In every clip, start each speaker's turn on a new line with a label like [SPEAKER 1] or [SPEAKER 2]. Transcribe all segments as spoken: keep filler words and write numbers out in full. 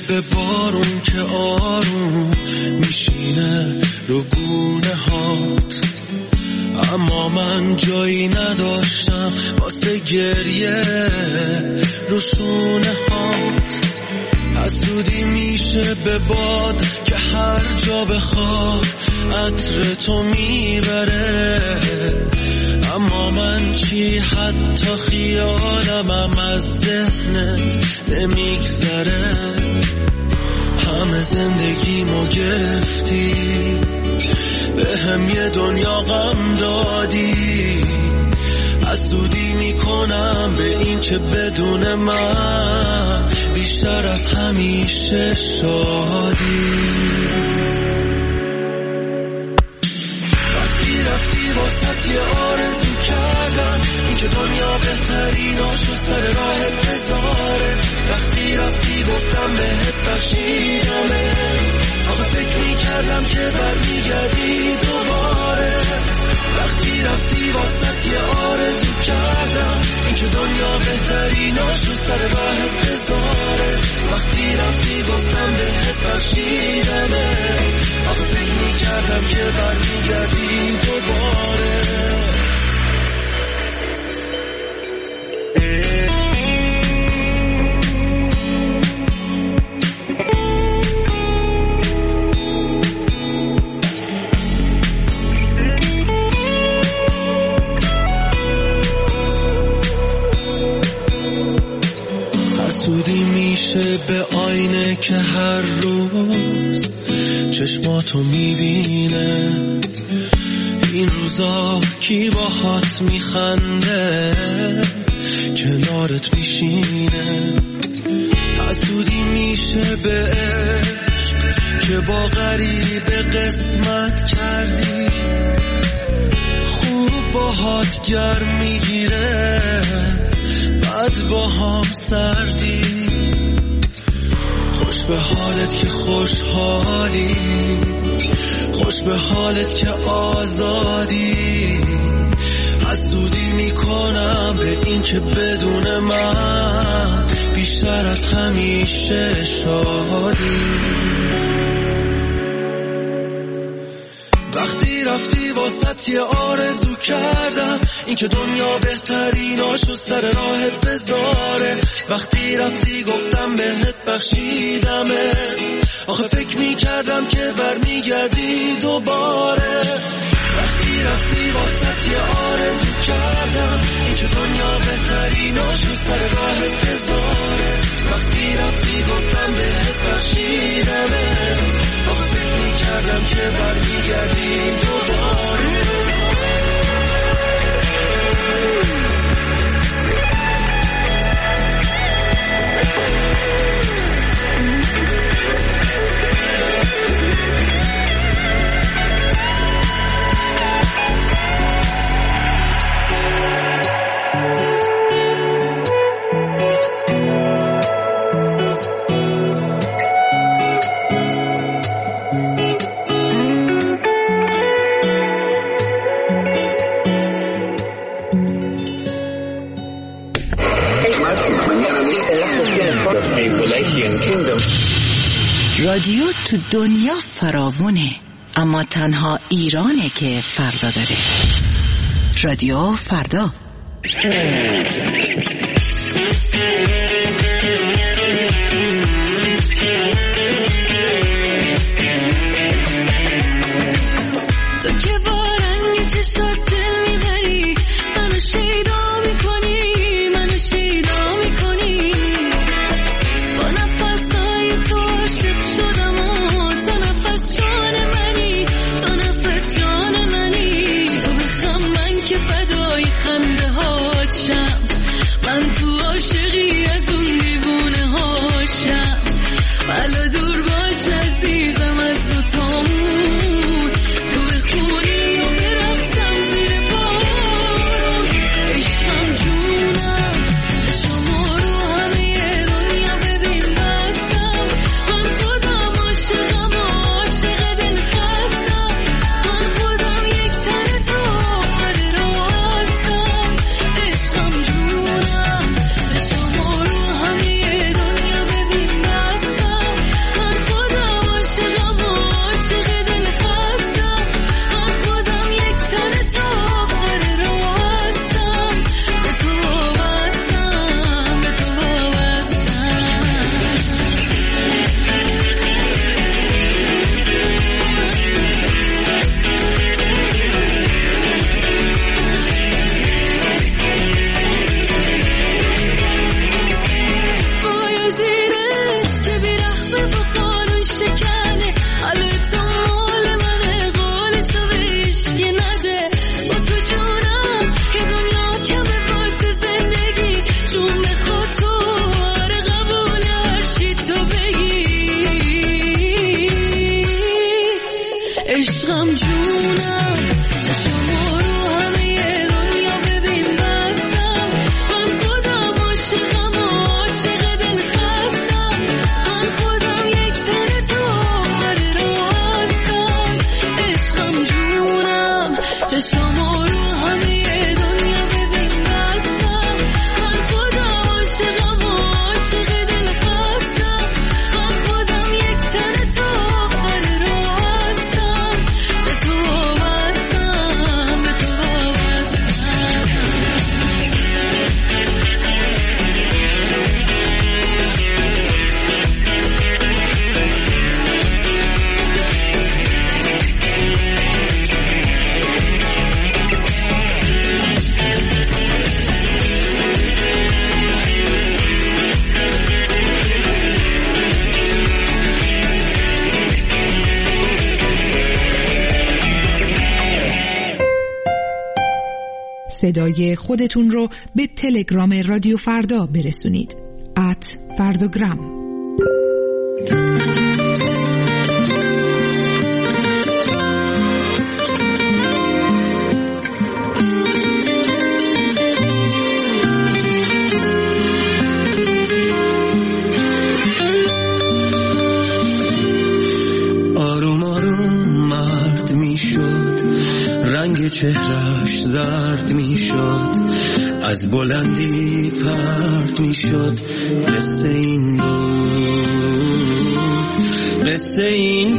[SPEAKER 1] به بارون که آروم میشینه رو گونه هات، اما من جایی نداشتم واسه گریه رو شونه هات. حسودی میشه به باد که هر جا بخواد عطر تو میبره، اما من چی حتی خیالمم از ذهنت نمیگذره. همه زندگیمو گرفتی، به هم یه دنیا غم دادی، حسودی میکنم به این که بدون من بیشتر از همیشه شادی. وقتی رفتی واسط یه آرزو کردم، این که دنیا بهتریناشو سر راهت بذاره. وقتی رفتی گفتم بهت بخشیدمه، آخه فکر میکردم که برمیگردی دوباره. وقتی رفتی واسط یه آرزو کردم، این که دنیا بهتریناشو سر راهت بذاره. وقتی رفتی گفتم بهت بخشیدمه، آخه فکر میکردم که برمیگردی دوباره. حسودی میشه به آینه که هر روز چشماتو میبینه. این روزا کی باهات میخنده کنارت میشینه. حسودی میشه به عشق که با غریبه قسمت کردی، خوب باهات گرم میگیره بعد با هم سردی. خوش به حالت که خوشحالی، خوش به حالت که آزادی. حسودی میکنم به این که بدون من بیشتر از همیشه شادی. وقتی رفتی واسط یه آرزو کردم، این که دنیا بهتریناشو سر راهت بذاره. وقتی رفتی گفتم بهت بخشیدمه، آخه فکر میکردم که برمیگردی دوباره. وقتی رفتی واسط یه آرزو کردم، این که دنیا بهتریناشو سر راهت بذاره. وقتی رفتی گفتم بهت بخشیدمه، آخه فکر میکردم که برمیگردی دوباره.
[SPEAKER 2] رادیو تو دنیا فراوونه، اما تنها ایرانه که فردا داره. رادیو فردا.
[SPEAKER 3] تو که با رنگ چشات دل میبری، منو شیدا میکنی، منو شیدا میکنی. با نفسای تو عاشق شدم و تو نفس جان منی، تو نفس جان منی. تو بخم من که فدای خنده هات شم، من تو عاشقی از اون دیوونه هاشم. بلا دور باش عزیزم از دوتامون، تو بخونی و برقصم زیر بارون. عشقم جونم شما رو همه دنیا ببین بستم. من خودم عاشقم و عاشق دل خستم. من خودم یک تن تو آخر راستم. عشقم جونم شما جونم که دنیا کمه واسه زندگی جون بخواد تو آره قبول هرچی تو بگی عشقم جونم چشم رو همه دنیا ببین بستم من خودم عاشقم و عاشق دل خستم من خودم یک تن تو آخر راه هستم عشقم جونم چشم رو همه دنیا ببین بستم من خودم عاشقم و عاشق دل خستم من خودم یک تن تو آخر راه هستم به تو وابستم به تو
[SPEAKER 4] صدای خودتون رو به تلگرام رادیو فردا برسونید. ات فرداگرام.
[SPEAKER 1] آروم آروم مرد می شد، رنگ چهرش زرد می شد، از بلندی پرد می شد. قصه این بود، قصه این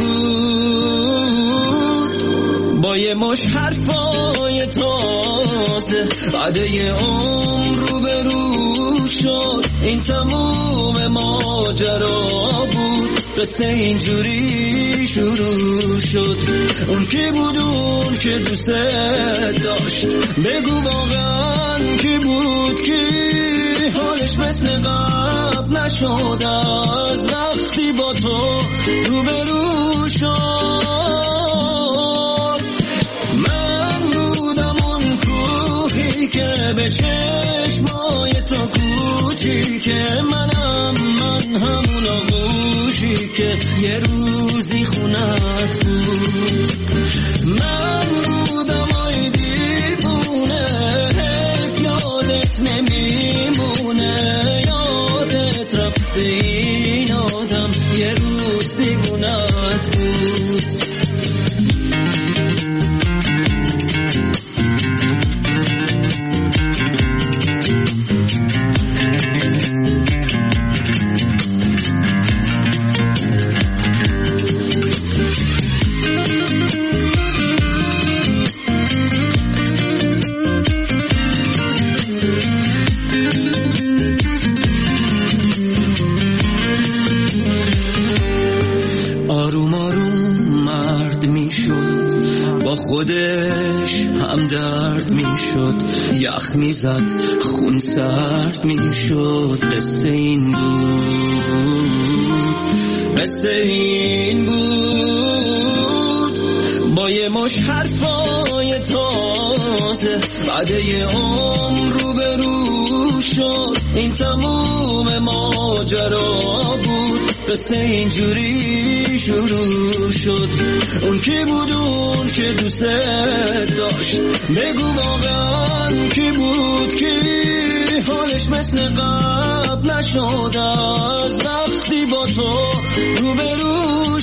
[SPEAKER 1] بود، با یه مش حرفای تازه بعده عمر رو به رو شد. این تموم ماجرا بود، قصه اینجوری شروع شد. اون کی بود اون که دوست داشت، بگو واقعا کی بود کی حالش مثل قبل نشد از وقتی با تو روبرو شد. من بودم اون کوهی که به چشمای تو کوچیکه، منم من همون آغوشی که یه روزی خونت بود. من بودم آی دیوونه، حیف یادت نمیمونه، یادت رفته این آدم یه روز دیوونت بود. خودش هم درد می شد، یخ می زد خون سرد می شد. قصه این بود، قصه این بود، با یه مش حرفای تازه بعده عمر رو به رو شد. این تموم ماجرا بود، قصه اینجوری شروع شد. اون کی بود اون که دوست داشت، بگو واقعا کی بود کی حالش مثل قبل نشد از وقتی با تو روبرو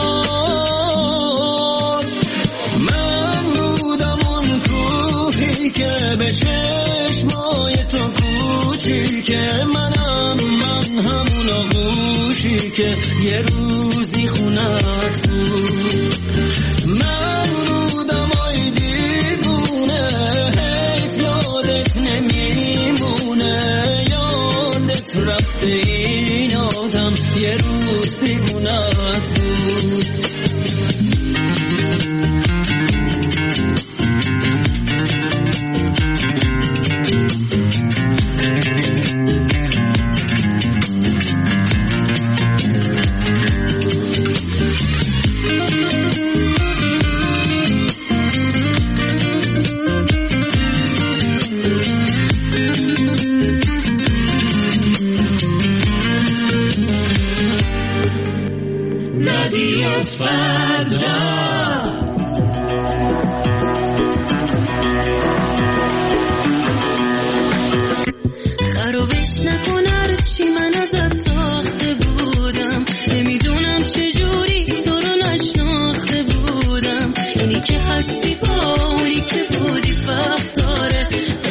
[SPEAKER 1] شد. من بودم اون کوهی که به چشمای تو کوچیکه، منم من همون آغوشی که یه روزی خونت بود. من بودم آی دیوونه، حیف یادت نمیمونه، یادت رفته این آدم یه روز دیوونت بود.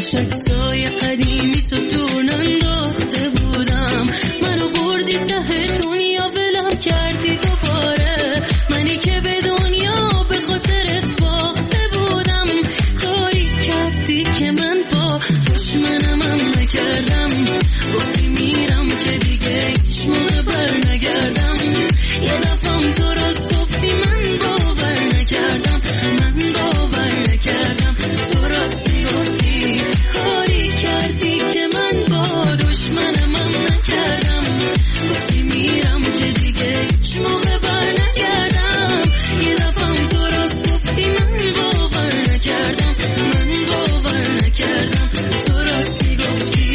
[SPEAKER 3] کاش عکسای قدیمی تو دور انداخته بودم. منو بردی ته دنیا ولم کردی دوباره، منی که به دنیا به خاطرت باخته بودم. کاری کردی که من با دشمنم هم نکردم، گفتی میرم که دیگه هیچ موقع بر نگردم. یه دفعم تو راست گفتی من باور نکردم، من باور نکردم. تو راستی گفتی کاری کردی که من با دشمنم هم نکردم، گفتی میرم که دیگه هیچ موقع بر نگردم. یه دفعم تو راست گفتی من باور نکردم، من باور نکردم. تو راستی گفتی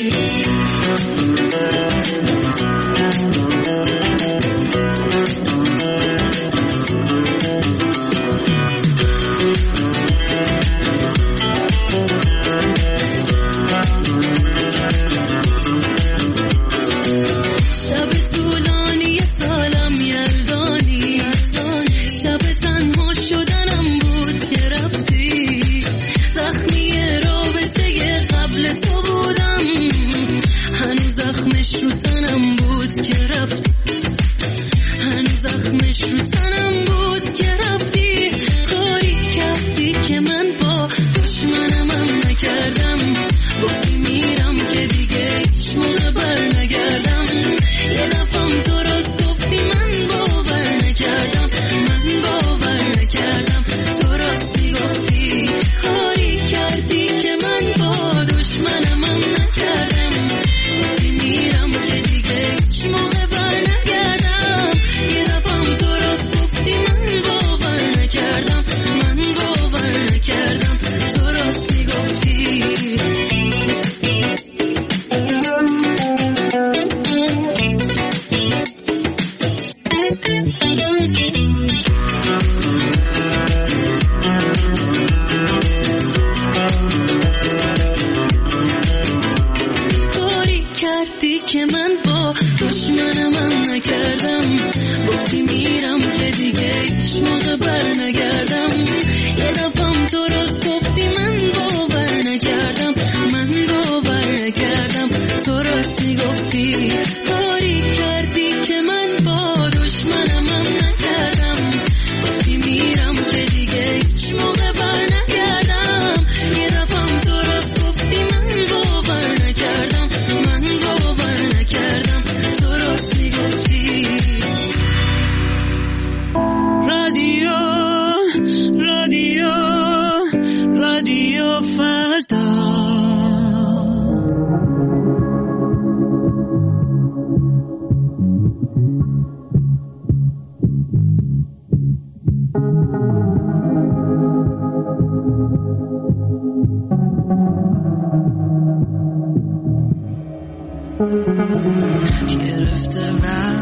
[SPEAKER 3] شب طولانی سالم یلدانی، شب تنها شدنم بود که رفتی. زخمی رابطه قبل تو بودم، هنوز زخمش رو تنم بود که رفتی، هنوز زخمش رو تنم بود که رفتی. کاری کردی که من با دشمنم هم نکردم، گفتی میرم که دیگه هیچ موقع بر نگردم. یه دفعم تو راست گفتی من باور نکردم، من باور نکردم. تو راستی گفتی کاری کردی که من با دشمنم هم نکردم، گفتی میرم که دیگه هیچ موقع بر نگردم. یه دفعم تو راست گفتی من باور نکردم، من باور نکردم. تو راستی گفتی کاری کردی که من با دشمنم هم نکردم، گفتی میرم که دیگه هیچ موقع بر نگردم. یه دفعم تو راست گفتی من باور نکردم، من باور نکردم. تو راستی گفتی کاری کردی که من با دشمنم هم نکردم، گفتی میرم که دیگه هیچ موقع بر نگردم. یه دفعم تو راست گفتی من باور نکردم، من باور نکردم. تو راستی گفتی رادیو رادیو رادیو فردا.
[SPEAKER 1] گرفته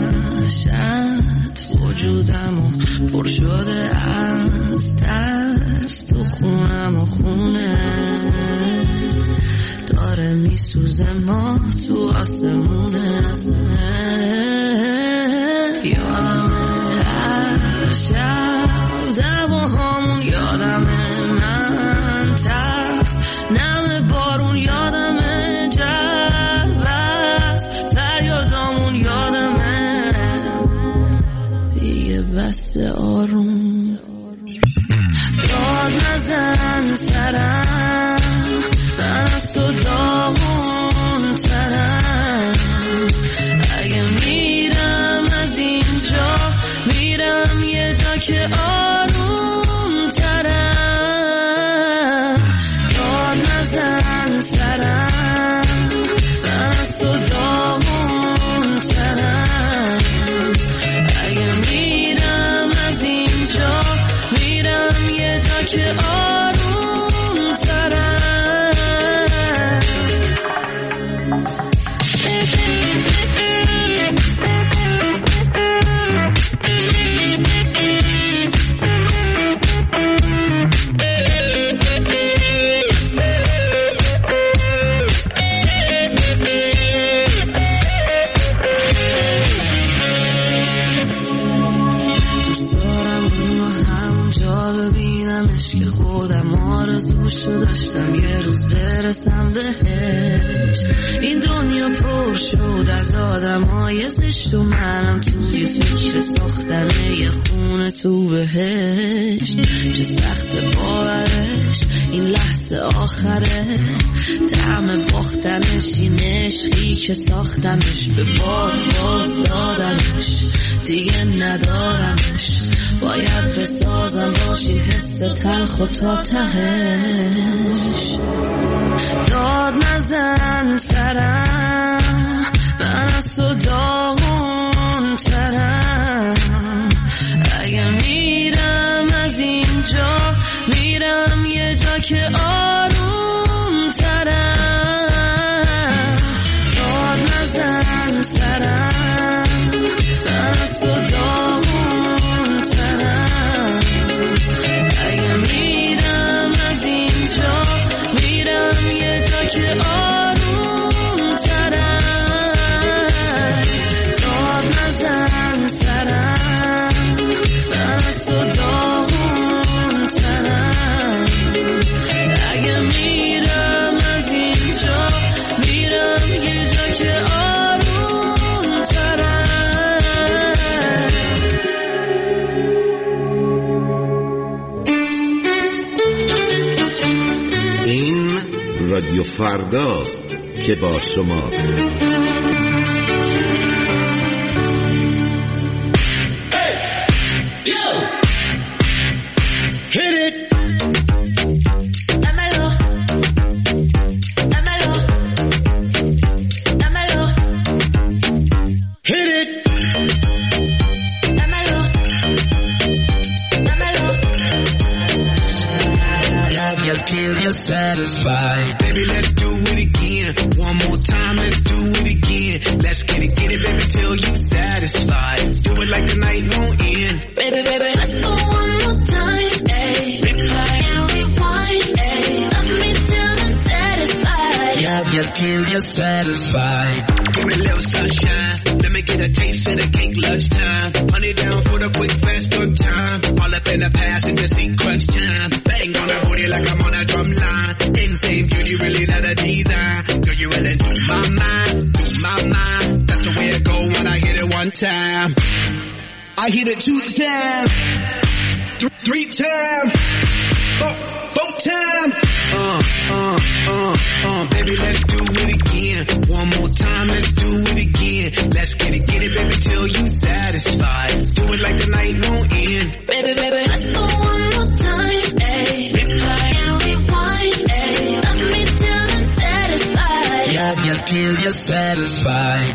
[SPEAKER 1] وحشت وجودمو پر شده از ترس، تو خونم و خونه داره میسوزه، ماه تو آسمونه. یادمه هر شب دعواهامون، یادمه من تف نم بارون، یادمه جربت فریادامون، یادمه دیگه بس آروم داد نزن سرم، من از تو داغون ترم. اگه میرم از اینجا میرم یه جا که آروم ترم. داد نزن سرم، من از تو داغون ترم. اگه میرم از اینجا میرم یه جا که آروم
[SPEAKER 3] آرزوشو داشتم یه روز برسم بهش. این دنیا پر شد از آدمای زشت و منم توی فکر ساختن یه خونه تو بهشت. چه سخت باورش این لحظه آخره، طعم باختنش این عشقی که ساختمش، به باد باز دادمش دیگه ندارمش. باید بسازم باشی حس تلخ و تا تهش. داد نزن سرم، من از تو داغون ترم. اگه میرم از اینجا میرم یه جا که آروم ترم. داد نزن سرم، من از تو داغون ترم. اگه میرم از اینجا میرم یه جا که آروم ترم. داد نزن سرم، من از تو داغون ترم. اگه میرم از اینجا میرم یه جا که آروم ترم.
[SPEAKER 5] این رادیو فرداست که با شماست.
[SPEAKER 1] Hit it.
[SPEAKER 3] Dámelo, dámelo, dámelo,
[SPEAKER 1] Hit it.
[SPEAKER 3] dámelo, dámelo.
[SPEAKER 1] Love you till you're satisfied. Baby, let's do it again. One more time, let's do it again. Let's get it, get it, baby, till you're satisfied. Do it like the night won't end.
[SPEAKER 3] Baby, baby, let's go one more time, ayy. Replay and rewind, ayy. Love me till I'm satisfied.
[SPEAKER 1] Love you till you're satisfied. Give me a little sunshine. Let me get a taste of the cake lunchtime. Honey down for the quick fast good time. All up in the past and the sequence time. Bang on her booty like I'm on a drum line. Insane beauty, really not a design. Girl, you really do my mind, do my mind. That's the way it go when I hit it one time. I hit it two times, th- three times, four, four times. Uh, uh, uh, uh, baby, let's do it again. One more time, let's do it again. Let's get it, get it, baby, till you satisfied. Do it like the night won't end.
[SPEAKER 3] Baby, baby, let's go one more time, ayy. Replay and rewind, ayy. Love me till I'm satisfied.
[SPEAKER 1] Love you till you're satisfied.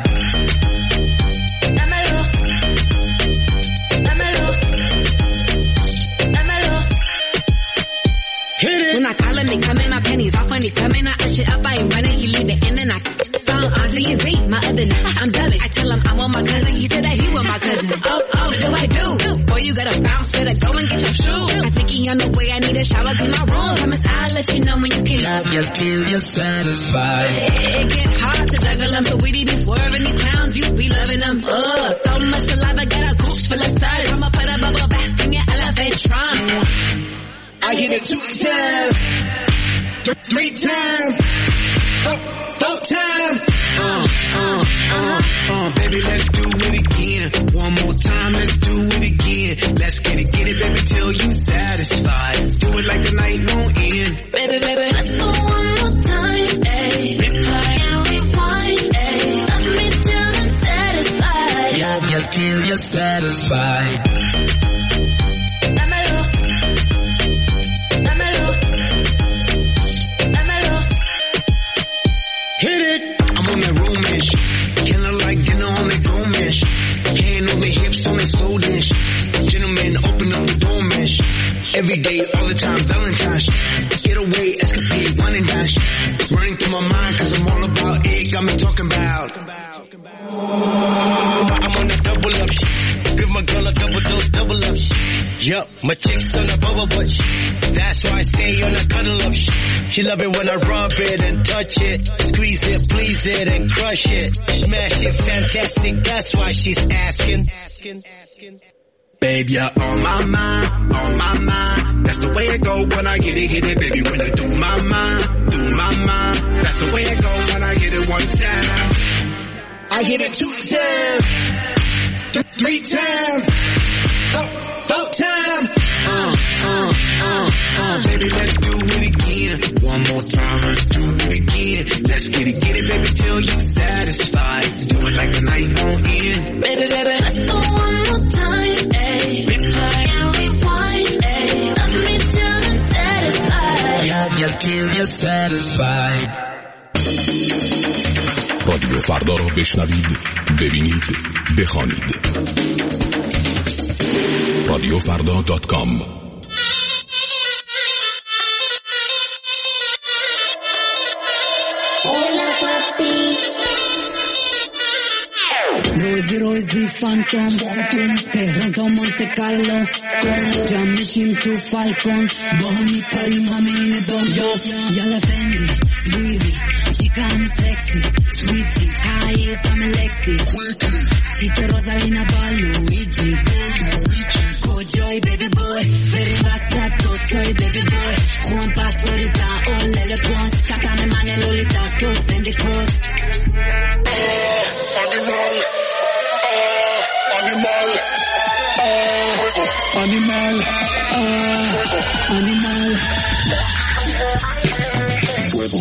[SPEAKER 3] Dámelo, dámelo, dámelo.
[SPEAKER 1] Hit it.
[SPEAKER 6] When I call him, he coming, my pennies off when he coming. I ice it up, I ain't running, he leave it in and I found Andre and Z, my other name. I'm done. I tell him I want my cousin, he said that he want my cousin. Oh, oh, do I do? Boy, you gotta bounce, better go and get your shoes. I think he on the way, I need a shower, clean my room. Promise I'll let you know when you can.
[SPEAKER 1] Love you till you're satisfied.
[SPEAKER 6] It, it get hard to juggle them, so we be swerving these clowns, you be loving them. Ugh, so much saliva, got a gooch full of suds. I'ma put a bubble bath in your elephant trunk.
[SPEAKER 1] I hit it two times, th- three times, four, four times. Uh, uh, uh, uh, baby, let's do it again. One more time, let's do it again. Let's get it, get it, baby, till you satisfied. Do it like the night won't end.
[SPEAKER 3] Baby, baby, let's go one more time, ayy. Replay and rewind, ayy. Love me till I'm satisfied.
[SPEAKER 1] Love you till you're satisfied.
[SPEAKER 3] Dámelo, dámelo, dámelo.
[SPEAKER 1] Hit it. I'm on that room-ish. Kinda like dinner on the dome-ish. Hand on the hips on the slow-dish. Gentlemen, open up the door-ish. Every day, all the time, Valentine's. Get away, escapade, one and dash. Running through my mind, cause I'm all about it. Got me talking about. I'm on that double up shit. Give my girl a double dose, double up shit. Yup, my chick's on a bubble butt shit. That's why I stay on a cuddle up shit. She love it when I rub it and touch it. Squeeze it, please it and crush it. Smash it, fantastic, that's why she's asking. Babe, you're on my mind, on my mind. That's the way it go when I get it, hit it, baby. When I do my mind, do my mind. That's the way it go when I get it one time. I hit it two times, th- three times, four, four times. Uh, uh, uh, uh. Baby, let's do it again. One more time, let's do it again. Let's get it, get it, baby, till you satisfied. Do it like the night won't end.
[SPEAKER 3] Baby, baby, let's go one more time. Replay and rewind. Love me till I'm satisfied.
[SPEAKER 1] Yeah, yeah, till you're satisfied.
[SPEAKER 7] رادیو فردا رو بشنوید، ببینید، بخوانید. رادیو فردا دات کام.
[SPEAKER 6] روزی روزی فانتوم تهران تا مونت کارلو جمع میشیم تو فالکون با هم میپریم همه این دام یالا فندی لویوی چیکان سکسی سویتی هاییس همه لکسی چیتو روزالینا با لویجی کجای بیبی بوی بریم وسط دوتای بیبی بوی خوان پاسپوریتا اولل پونس سکن من لولیتا تو سندی کوز
[SPEAKER 1] Animal, uh, animal, uh, animal, fuego.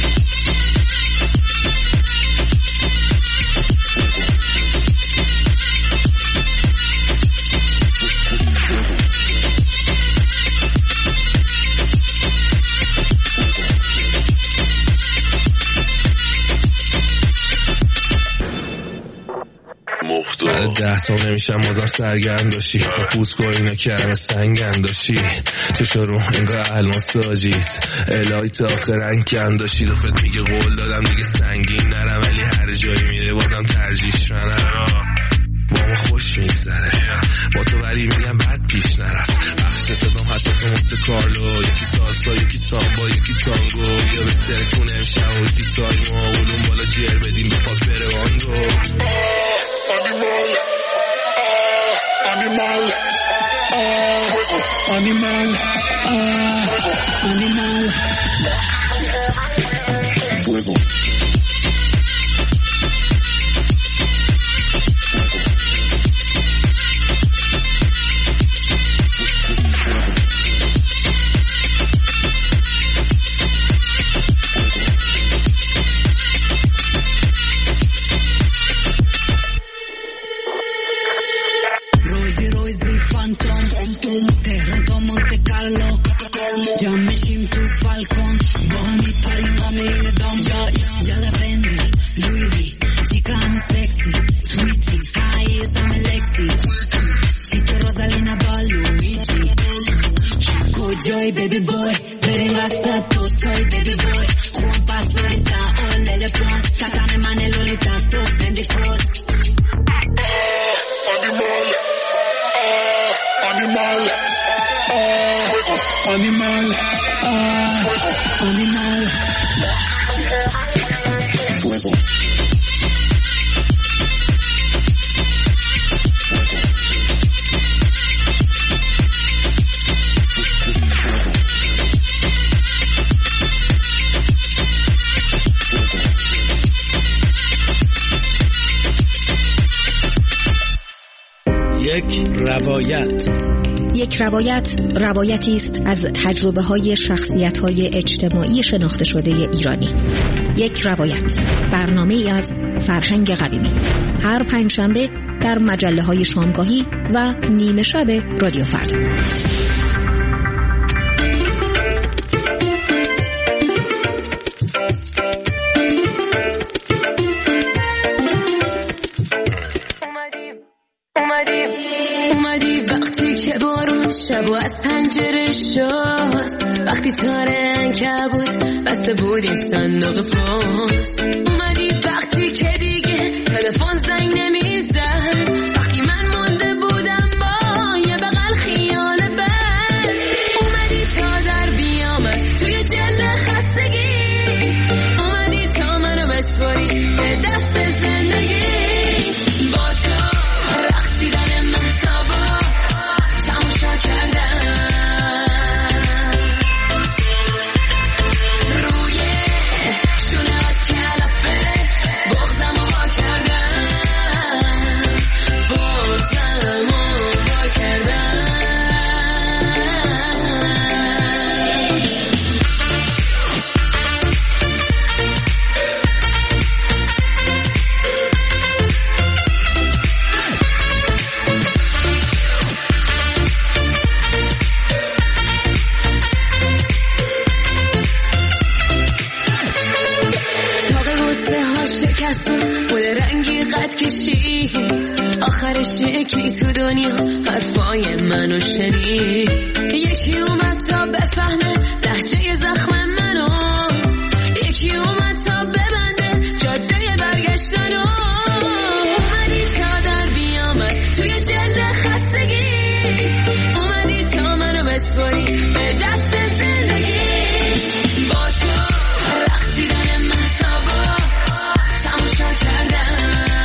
[SPEAKER 8] بعد ده تا نمیشم مازم سرگرم داشتی با پوسکو اینا کرمه سنگم داشتی چشا رو اینقدر الماس تاجیست الهی تا آخر رنگ کم داشتی دفت میگه قول دادم دیگه سنگین نرم ولی هر جایی میره بازم ترجیش منم با ما خوش میگذره با تو ولی میگم بد پیش نرفت بخش صدام حتی تو مونت کارلو یکی ساسا یکی سامبا یکی تانگو یا به ترکون امشب و یکی سایما اولون بالا جر بدیم به پاک بره وانگو
[SPEAKER 1] Animal, uh, animal, uh, animal, uh, animal, fuego.
[SPEAKER 6] تهران تا مونت کارلو جمع میشیم تو فالکون با هم میپریم همه این دام یالا فندی لویوی چیکان سکسی سویتی هاییس همه لکسی چیتو روزالینا با لویجی کجای بیبی بوی بریم وسط دوتای بیبی بوی خوان پاسپوریتا اولل پونس سکن من لولیتا تو سندی کوز
[SPEAKER 1] Animal, uh, animal, uh, animal, fuego. یک روایت
[SPEAKER 9] یک روایت روایتی است از تجربه های شخصیت های اجتماعی شناخته شده ایرانی. یک روایت، برنامه ای از فرهنگ قویمی، هر پنجشنبه در مجله های شامگاهی و نیمه شب رادیو فردا.
[SPEAKER 3] اومدی وقتی که بارون شب و از پنجره شاست، وقتی تاره عنکبوت بسته بود این صندوق پست. اومدی وقتی که دیگه تلفن زنگ نمیزد، وقتی من مونده بودم با یه بغل خیال بد. اومدی تا در بیام از توی جل خستگی، اومدی تا منو بسپاری به دست زندگی. با تو رقصیدن مهتابا کسا بوده رنگی قد کشید آخرش یکی تو دنیا حرفای منو شنید یکی اومد تا بفهمه لحجه زخم منو یکی اومد تا ببنده جاده برگشتنو اومدی تا در بیامد توی جلد خستگی اومدی تا منو بسپاری به دست زندگی با تو رقصیدن مهتابا تماشا کردم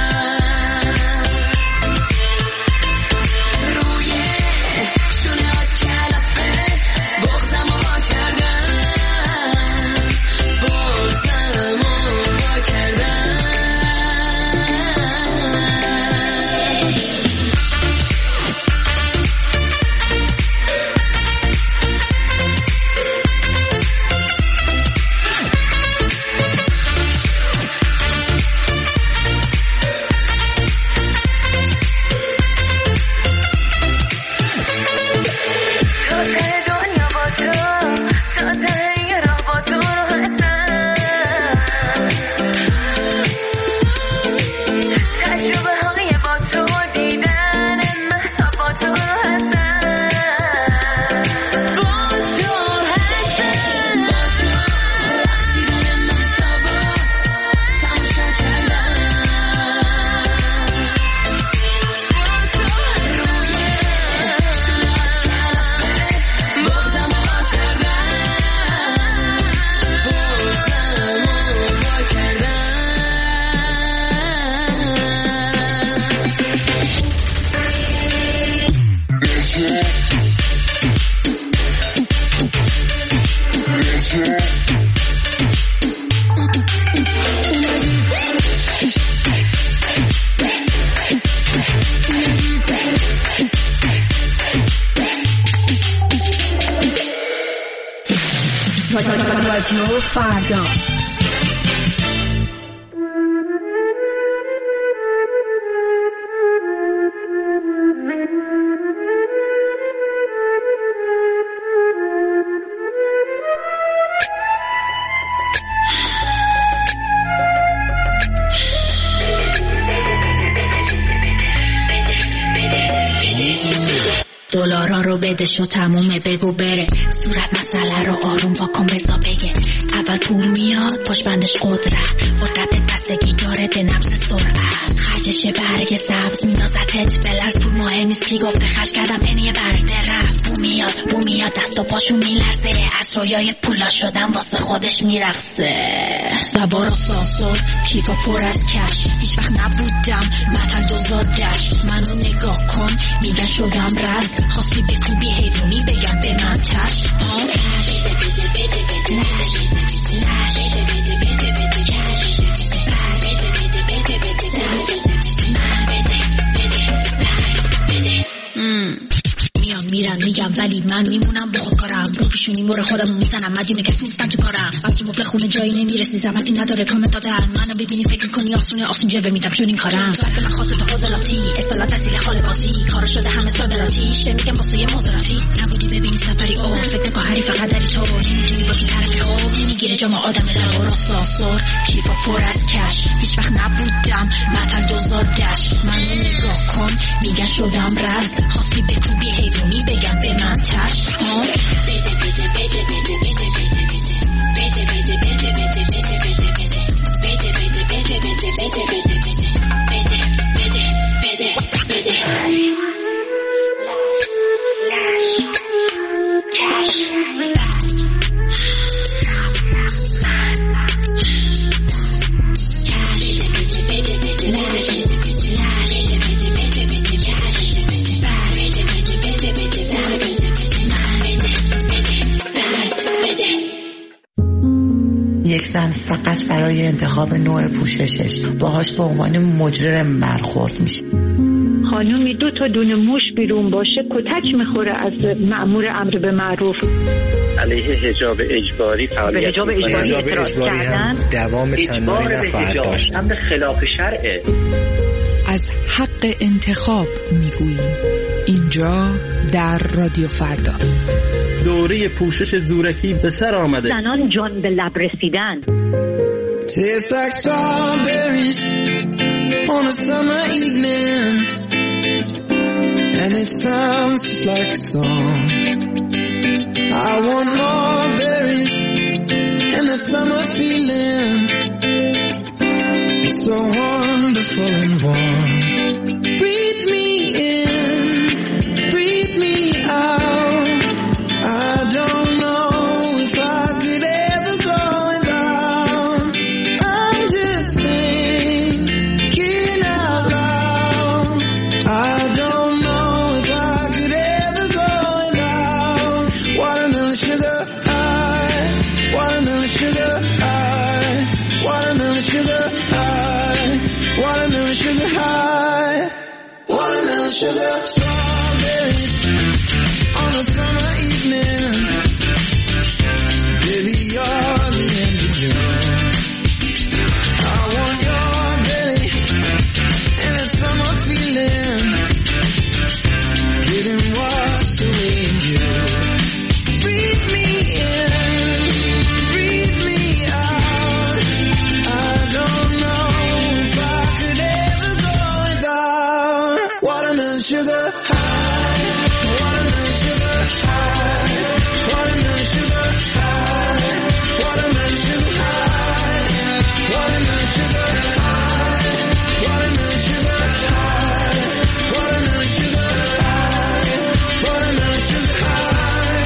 [SPEAKER 3] روی شونهات کلافه بغزم و وا کردم بغزم و وا کردم رادیو فردا.
[SPEAKER 9] دلارا رو بدش و تمومه بگو بره صورت مسئله رو آروم واکن بزا بگه اول پول میاد پشت بندش قدرت قدرت بستگی داره به نفس سرعت خرجش برگ سبز میندازتت بلرز پول مهم نیست کی گفته خرج کردم اینیه برده رفت بو میاد بو میاد دست و پاشو میلرزه از رویای پولا شدم واسه خودش میرقصه زبار و سانسور کیفا پر از کش هیچ وقت نبودم متن دوزار جشن منو نگاه کن میگن شدم رز خواستی بکوبی حیوانی بگم به من چشم بده بده بده بده میام میرم میگم ولی من میمونم با خود کارم رو پیشونی مور خودم میزنم مدیونه کسی نیستم تو کارم از تو مبل خونه جایی نمیرسی زمتی نداره کامت دادن منو ببینی فکر کنی آسونه آسون جوه میدم چون این کارم وقت من خواست تا فضلاتی اصلا تحصیل خال بازی کارو شده همه صادراتی شه میگم واسه یه مزاراتی نبودی ببینی سفری او فکر نکن حریف قدری تو نمیدونی با کی طرفی خوب نمیگیره جام آدم لبا سانسور کیفا پر از کش هیچ وقت نبودم متن دوزار گشت منو نگاه کن میگن شدم رز خواستی بکوبی حیوانی بگم به من چشم بده بده بده بده بده بده بده بده بده بده بده بده بده بده بده بده بده بده
[SPEAKER 10] یک زن فقط برای انتخاب نوع پوششش باهاش به عنوان مجرم برخورد میشه.
[SPEAKER 11] خانومی دو تا دونه موش بیرون باشه کتک میخوره از مأمور امر به معروف.
[SPEAKER 12] علیه حجاب اجباری فعالیت
[SPEAKER 11] حجاب اجباری اعتراض کردن
[SPEAKER 13] دوام چندانی نخواهد داشت.
[SPEAKER 12] هم خلاف شرعه.
[SPEAKER 4] از حق انتخاب میگوییم اینجا در رادیو فردا.
[SPEAKER 14] دوره پوشش زورکی به سر آمده.
[SPEAKER 11] زنان جان به لب رسیدن.
[SPEAKER 1] Tastes like strawberries on a summer evening, and it sounds just like a song. I want more berries and that summer feeling. It's so wonderful and warm. Breathe me in, breathe me out. I don't know if I could ever go without. I'm just thinking out loud. I don't know if I could ever go without. Watermelon sugar high, watermelon sugar high, watermelon sugar high, watermelon sugar high, watermelon sugar. Strawberries on a summer evening. Baby, you're the end of June. I want your belly and that summer feeling, getting washed away in you. Breathe me in, breathe me out. I don't know if I could ever go without. Watermelon sugar high, watermelon sugar high, watermelon sugar high, watermelon sugar high, watermelon sugar high, watermelon sugar high, watermelon sugar high, watermelon sugar high.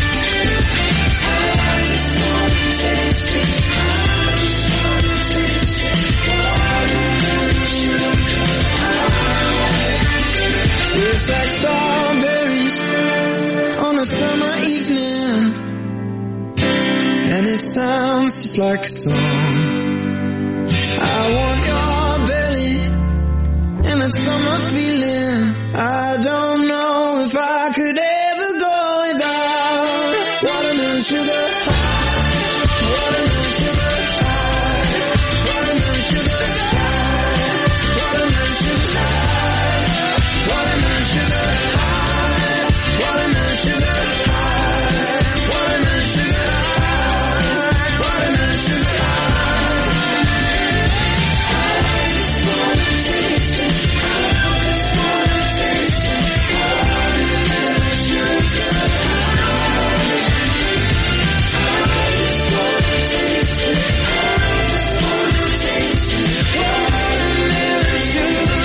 [SPEAKER 1] I just wanna taste it, I just wanna taste it, watermelon sugar high. Tastes like strawberries on a summer evening, and it sounds just like a song. I want your belly and that summer feeling. I don't know if I could ever go without. Watermelon sugar high, watermelon sugar high, watermelon sugar high, watermelon sugar high, watermelon sugar high, watermelon sugar high, watermelon sugar high, watermelon sugar high. I just wanna taste it, I just wanna taste it, watermelon sugar high. I just wanna taste it, I just wanna taste it, watermelon sugar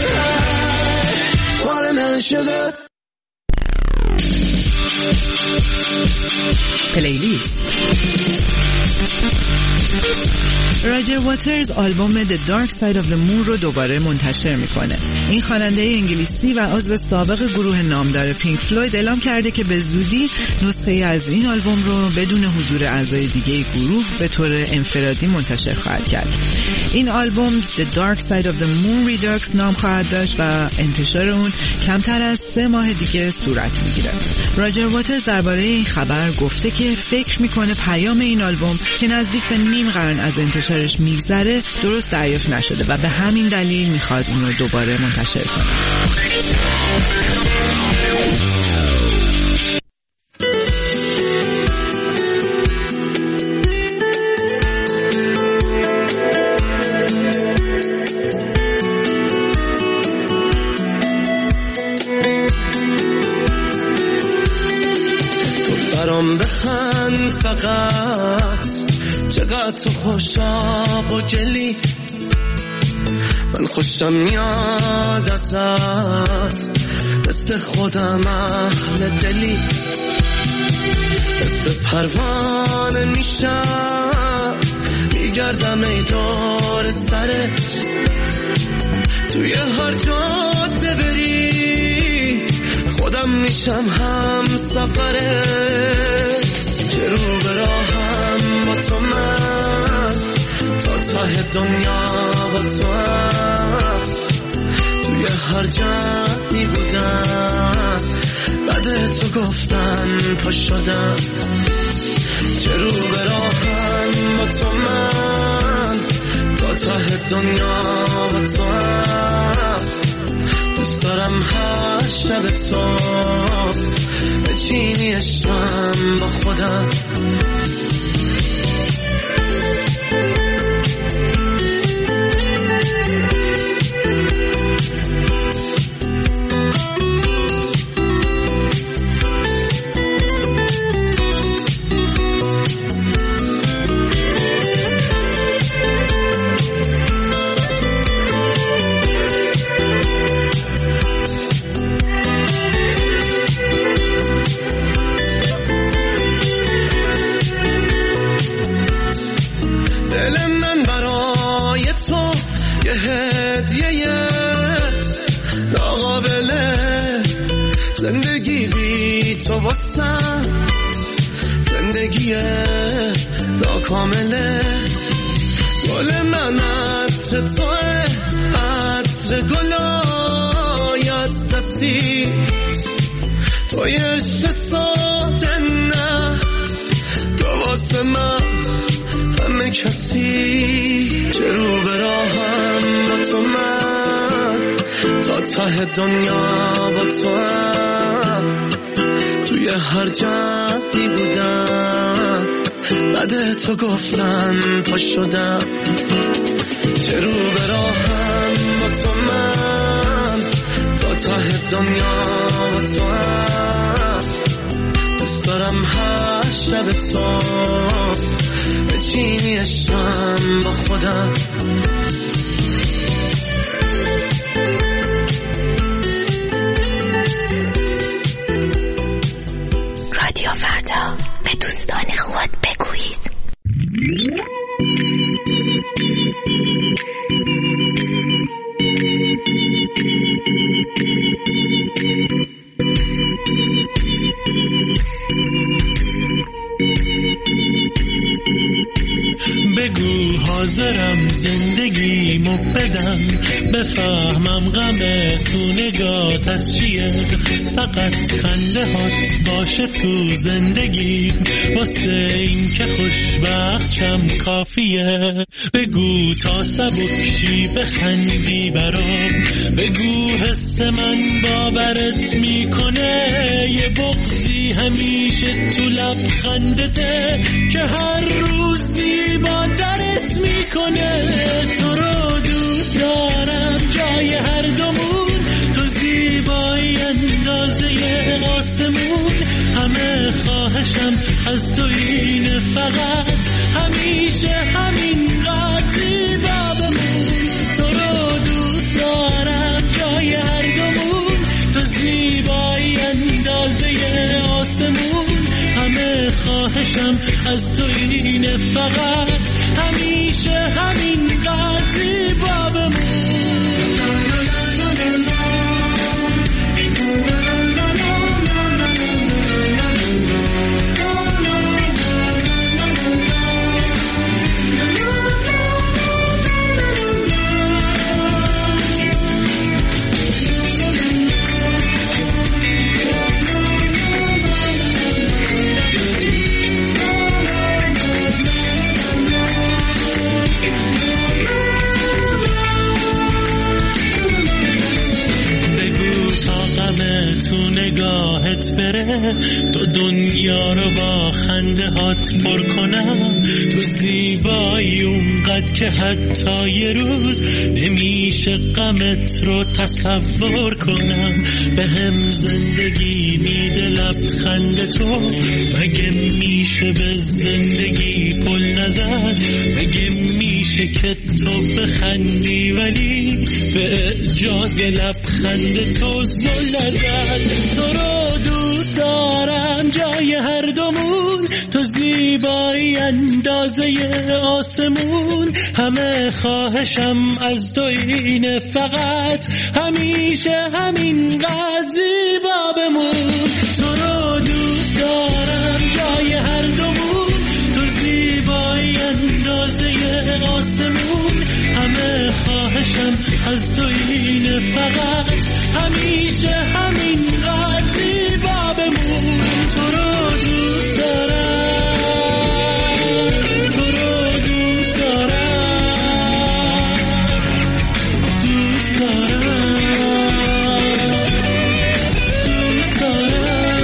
[SPEAKER 1] high, watermelon sugar.
[SPEAKER 2] پلیلیست. راجر واترز آلبوم The Dark Side of the Moon رو دوباره منتشر میکنه. این خواننده انگلیسی و عضو سابق گروه نامدار پینک فلوید اعلام کرده که به زودی نسخه از این آلبوم رو بدون حضور اعضای دیگه گروه به طور انفرادی منتشر خواهد کرد. این آلبوم The Dark Side of the Moon Redux نام خواهد داشت و انتشار اون کمتر از سه ماه دیگه صورت میگیره. راجر واترز درباره این خبر گفته که فکر میکنه پیام این آلبوم که نزدیک به نیم قرن از انتشارش میگذره درست دریافت نشده و به همین دلیل میخواد اون رو دوباره منتشر کنه.
[SPEAKER 1] برام بخند فقط، چقدر تو خوشاب و گلی، من خوشم میاد ازت، مثل خودم اهل دلی، مثل پروانه میشم میگردم ای دور سرت، توی هر جاده بری خودم میشم هم سفرت، که رو به راهم با تو من تا ته دنیا با تو هم، توی هر جایی بودم بعد تو گفتن پا شدم، که رو به راهم با تو من تا ته دنیا با تو هم، دوست دارم هر شب تو بچینی عشقم با خودم. هدیه ناقابله زندگی بی تو واسم زندگی ناکامله گل من عطر توه عطر گلای از دستی توی عشق ساده نه تو واسه من همه کسی چه رو به راهم با تو من تا ته دنیا با تو هم توی هر جمعی بودم بعد تو گفتن پا شدم چه رو به راهم با تو من تا ته دنیا با تو هم دوست دارم هر شب تو بچینی عشقم با خودم
[SPEAKER 9] رادیو فردا به دوستان خود بگویید.
[SPEAKER 14] بگو حاضرم زندگیمو بدم بفهمم غم تو نگات از چیه فقط خنده هات باشه تو زندگی واسه این که خوشبخت شم کافیه بگو تا سبکشی بخندی برام بگو حس من باورت میکنه یه بغضی همیشه تو لبخندته که هر روز زیباترت میکنه تو رو دوست دارم جای هر دومون تو زیبایی اندازه آسمون همه خواهشم از تو اینه فقط همیشه همین قدری بابمون تو رو دوست دارم جای هر دومون تو زیبایی اندازه آسمون همه خواهشم از تو اینه فقط همیشه همین قدری بابمون نگاهت بره تو دنیا رو با خنده هات پر کنم تو زیبایی اونقدر که حتی یه روز نمیشه غمت رو تصور کنم به هم زندگی میده لبخند تو مگه میشه به زندگی پل نزد مگه میشه که تو بخندی ولی به اجاز لبخند تو زل نزد تو رو دوست دارم جای هر دومون تو زیبایی اندازه آسمون همه خواهشم از تو اینه فقط همیشه همین قدر زیبا بمون تو رو دوست دارم جای هر دومون تو زیبایی اندازه آسمون همه خواهشم از تو اینه فقط همیشه همین قدری بابمون تو رو دوست دارم تو رو دوست دارم دوست دارم دوست دارم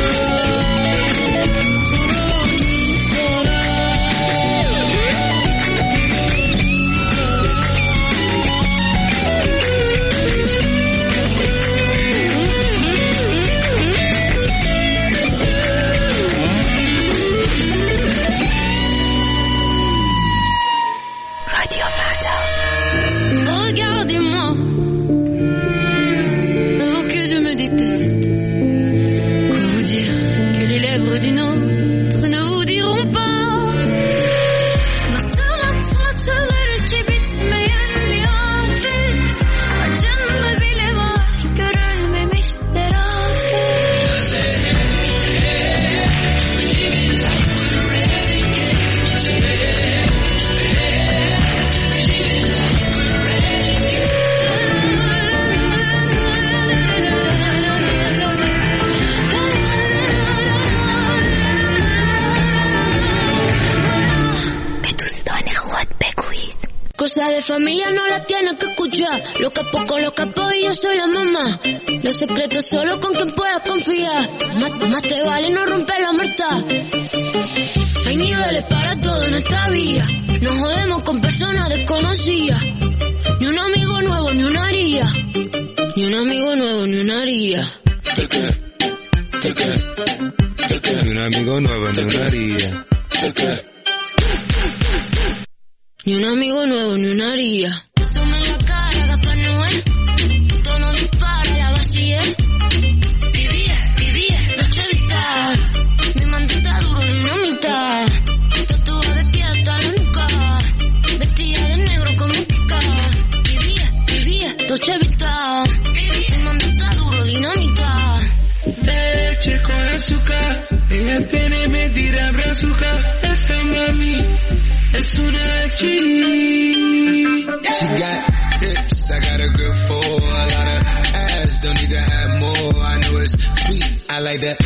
[SPEAKER 3] Cosa de familia no la tienes que escuchar. Lo capo con los capos y yo soy la mamá. Los secretos solo con quien puedas confiar. Más, más te vale no romper la muerta. Hay niveles para todo en esta vida. Nos jodemos con personas desconocidas. Ni un amigo nuevo ni una haría. Ni un amigo nuevo ni una haría.
[SPEAKER 8] Ni un amigo nuevo ni una haría.
[SPEAKER 3] Ni un amigo nuevo ni una haría. Toma en la cara, Gaspar Noel. Tono dispara, la vacía. Vivía, vivía, noche vital. Mi mandita duro, dinamita. Tatuada de pie hasta la nuca. Vestida de negro con mística. Vivía, vivía, noche vital. Mi mandita duro, dinamita.
[SPEAKER 14] Leche con azúcar. Ella tiene medida brazuca. Esa mami es una G.
[SPEAKER 8] She got hips, I got a grip for a lot of ass, don't need to have more, I know it's sweet, I like that.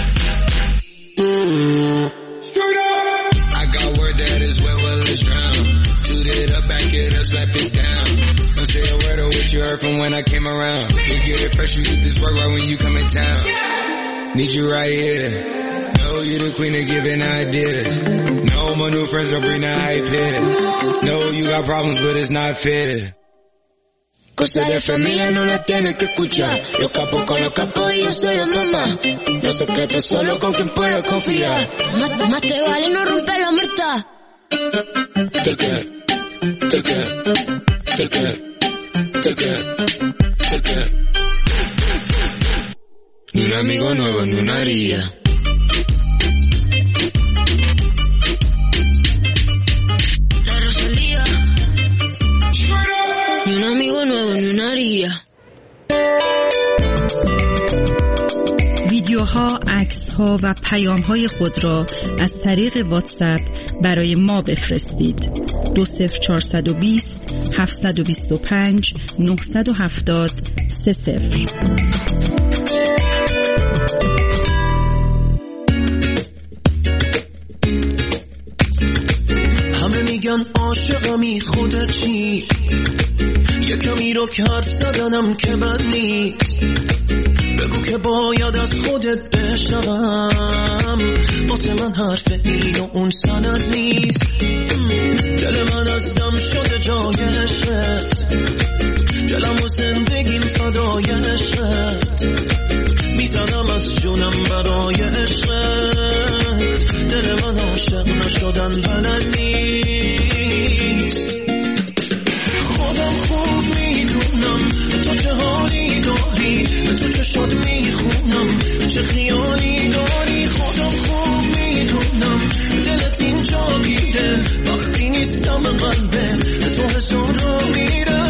[SPEAKER 8] Mm. I got word that is wet, well it's drowned. Toot it up, back it up, slap it down. Don't say a word of what you heard from when I came around. You get it fresh, you get this work right when you come in town. Need you right here. No, you the queen of giving ideas. No, my new friends don't bring the hype here. No, you got problems, but it's not fair.
[SPEAKER 3] Cosa de familia no la tienes que escuchar. Los capos con los capos y yo soy la mamá. Los secretos solo con quien pueda confiar. Más, más te vale no romper la muerta.
[SPEAKER 8] Take it, take it, take it, take it, take it. Ni un amigo nuevo ni una haría.
[SPEAKER 3] Ni un amigo nuevo ni una haría.
[SPEAKER 2] ویدیوها، عکس‌ها و پیام‌های خود را از طریق واتساپ برای ما بفرستید. دو صفر چهارصد و بیست هفتصد و بیست و پنج نهصد و هفتاد سه صفر.
[SPEAKER 1] همه میگن عاشقمی، خودت چی؟ یه کمی رو که حرف زدنم که بد نیست. بگو که باید از خودت بشنوم. واسه من حرف این و اون سند نیست. دل من از دم شده جای عشقت. دلم و زندگیم فدای عشقت. میزنم از جونم برای عشقت. دل من عاشق نشدن بلد نیست. خودم خوب میدونم تو چه حالی داری. تو چه شاد میخونم چه خیالی داری. خودم خوب میدونم دلت اینجا گیره. وقتی نیستم قلبه تو هزار رو میره.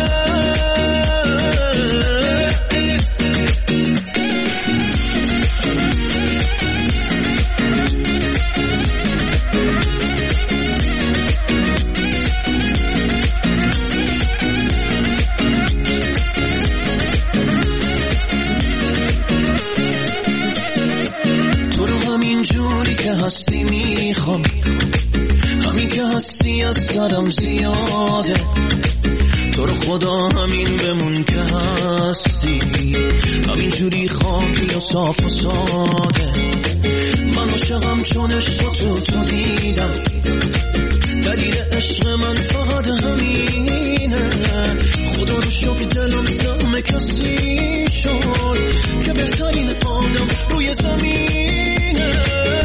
[SPEAKER 1] هستی میخوام همین که هستی از سرم زیاده. تو رو خدا همین بمون که هستی. همین جوری خاکی و صاف و ساده. من عاشقم چون عشق تو تو دیدم. دلیل عشق من فقط همینه. خدا رو شکر دلم زم کسی شد که بهترین آدم روی زمینه.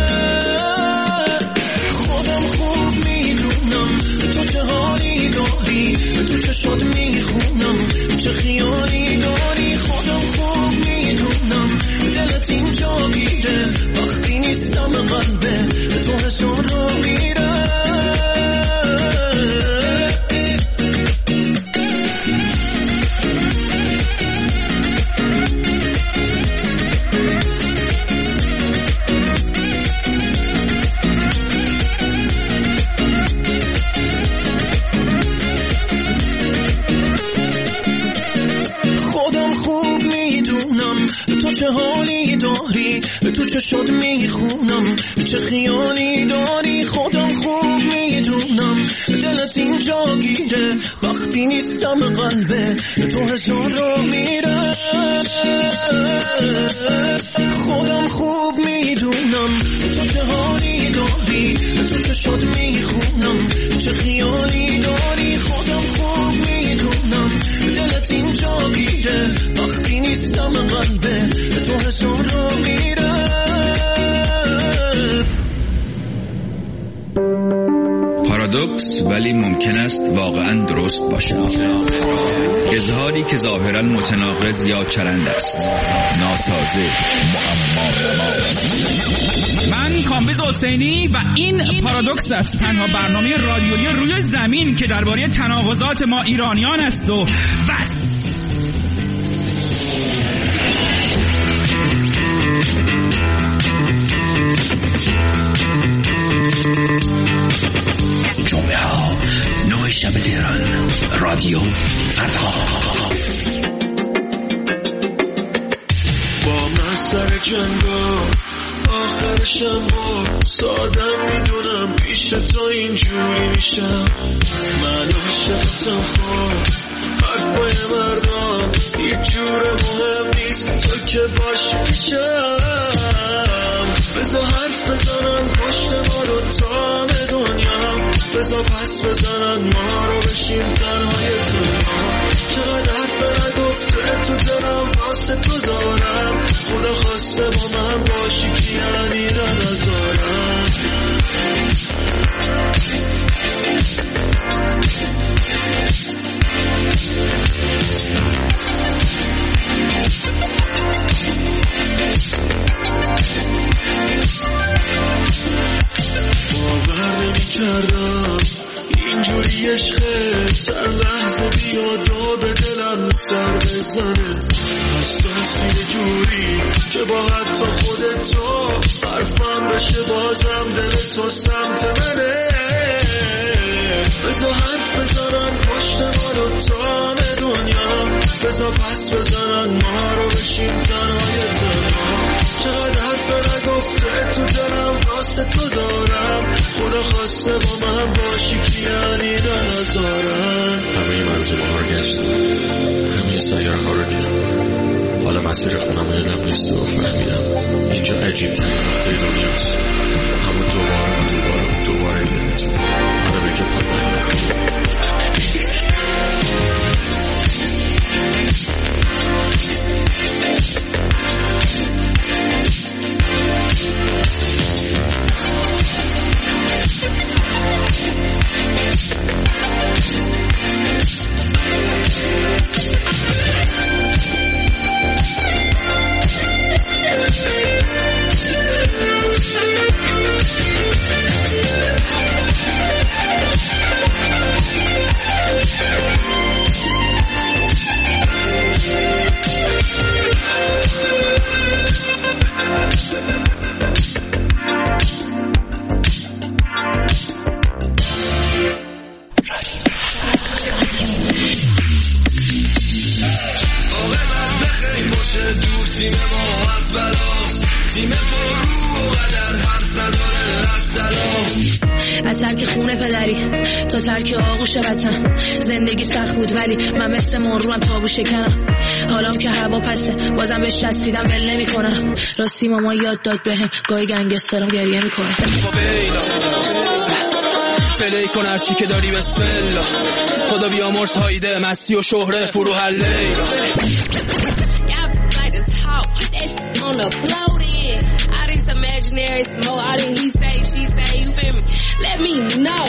[SPEAKER 1] تو چه حالی داری. تو چه شاد میخونم چه خیالی داری. خودم خوب میدونم دلت اینجا گیره. وقتی نیستم قلبه تو هزار رو میره. تو چه حالی داری. تو چه شاد میخونم چه خیالی داری. خودم خوب میدونم دل دلت اینجا گیره وقتی نیستم قلبه تو هزار رو میره خودم خوب میدونم تو چه حالی داری تو چه شاد میخونم چه خیالی داری خودم خوب میدونم دلت اینجا گیره وقتی نیستم قلبه تو هزار رو میره
[SPEAKER 15] پارادوکس ولی ممکن است واقعا درست باشد. اظهاری که ظاهرا متناقض یا چرند است، ناسازه، معما.
[SPEAKER 16] من کامبیز حسینی و این پارادوکس است، تنها برنامه رادیویی روی زمین که درباره تناقضات ما ایرانیان است و بس.
[SPEAKER 17] جمعه ها نه شب تهران، رادیو فردا.
[SPEAKER 1] با من سر جنگا آخرشم با سادم میدونم پیش تو اینجوری میشم من عاشقتم خود حرفای مردم هیچ جور مهم نیست تو که باشی پیشم بذار حرف بزنن پشت ما رو تام دنیا بذار پس بزنن ما رو بشیم تنهای تنها چقدر حرف نگفته تو دلم واسه تو دارم خدا خواسته با من باشی که یعنی ندارم باور نمی کردم اینجوری عشقه سر لحظه بیاد و به دلم سر بزنه حساسی یه جوری که با حتی خودت تو حرفم بشه بازم دل تو سمت منه بذار حرف بزنن پشت ما رو تام دنیا بذار پس بزنن ما رو بشیم تنهای تنها چقدر حرف نگفته تو دلم واسه تو دارم خدا خواسته با من باشی که یعنی نذارم
[SPEAKER 18] همه منظومه ها رو گشتم همه سیاره ها رو دیدم حالا مسیر خونم رو یادم نیست و فهمیدم اینجا عجیب ترین نقطه دنیاست همون دوباره و دوباره و دوباره دیدنت منو به جا پایین نکنم
[SPEAKER 6] از ترک خونه پدری تا ترک آغوش وطن زندگی سخت بود ولی من مثل مروم تابو شکنم حالام که هوا پسه بازم بهش چسبیدم ول نمی‌کنم راستی ماما یاد داد بهم گاهی گنگسترم گریه میکنه
[SPEAKER 19] پلی کن هرچی که داری بسم الله خدا بیامرز هایده مستی و شهره فرو حله
[SPEAKER 20] on the floating. All this imaginary smoke, all this he say, she say, you feel me? Let me know.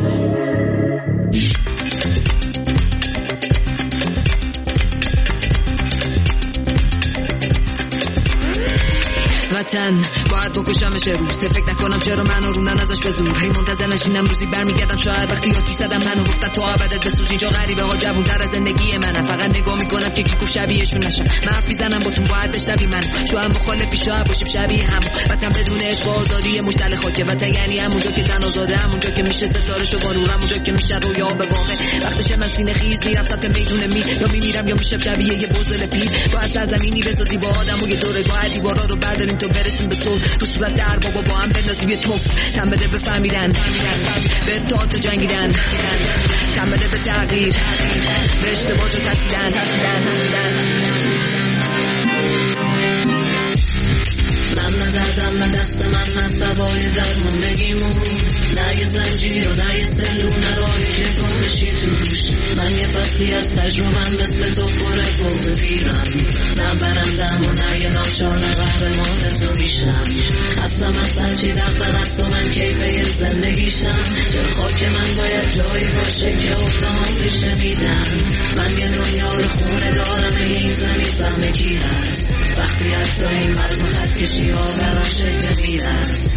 [SPEAKER 21] وطن باید بکشمش روز فکر نکنم چرا منو رونن ازش به زور هی منتظر نشینم روزی برمیگردم شاید وقتی آتی زدم منو گفتن تو عبدت بسوز اینجا غریبه ها جوون تر از زندگی منم فقط نگاه میکنم که کیکو شبیهشون نشم من حرف میزنم با تون باید بشنوی من شو هم مخالفی شاید باشیم شبیه هم وطن بدون عشق و آزادی مشتل خاکه وطن یعنی همونجا که تن آزاده همونجا که میشه ستاره شو نور همونجا که میشه رویا به واقع وقتش من سینه خیز میرم سمت میدون می یا میمیرم یا میشم شبیه یه بزل پیل تو از سرزمینی بسازی با آدم و یه دوره گاه دیوارا رو برداریم تو برسیم به صوت تو صورت در بابا با هم بندازیم یه توف. تن بده بفهمیدن به اتحاد جنگیدن، تن بده به تغییر، به اشتباه جو ترسیدن. من ندردم نه دست من نه سوای درموندگیمون، نه یه زنجیر و نه یه سلون، نه راهی که گم بشی توش. من یه فصلی از تجربم مثل تو پره بغض پیرم، نه برندم و نه یه ناچار، نه قهرمان تو میشم. خستم از هرچی دختر است و من کیفه زندگیشم. چه خاک من باید جایی باشه که افتام ریشه میدم. من یه دنیا رو خونه دارم، این زمین سهم گیر است. وقتی از تو این مرد خط کشی ها براش جمیر است.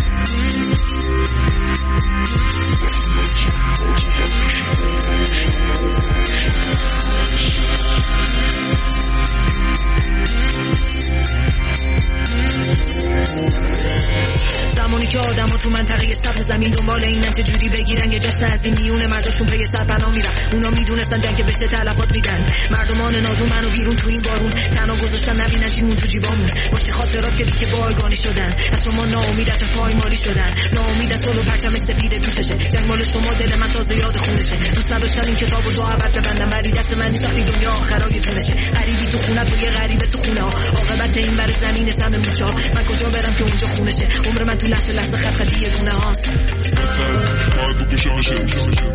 [SPEAKER 21] زمانی که آدم ها تو منطقه سطح زمین دنبال اینن چه جوری بگیرن یه جست از این میونه، مرداشون پی سرپناه میرن. اونا میدونستن جنگ بشه تلفات میدن. مردمان نازون منو بیرون تو این بارون تنها گذاشتن، نبینن چیمون تو جیبامون. پشت خاطرات که دیگه بایگانی شدن، از شما ناامید از پایمالی شدن، ناامید از صلح و پرچم سفید دوستشه. جنگ مال شما، دل من تازه یاد خونشه. دوست نداشتم این کتابو تو ابد ببندم، ولی دست من نیست وقتی دنیا آخرای تونشه. غریبی تو خونه تو یه غریبه تو خونه ها، عاقبت این بر زمین سم موچا. من کجا برم که اونجا خونشه؟ عمر من تو لحظه لحظه خط خطی دونه هاست.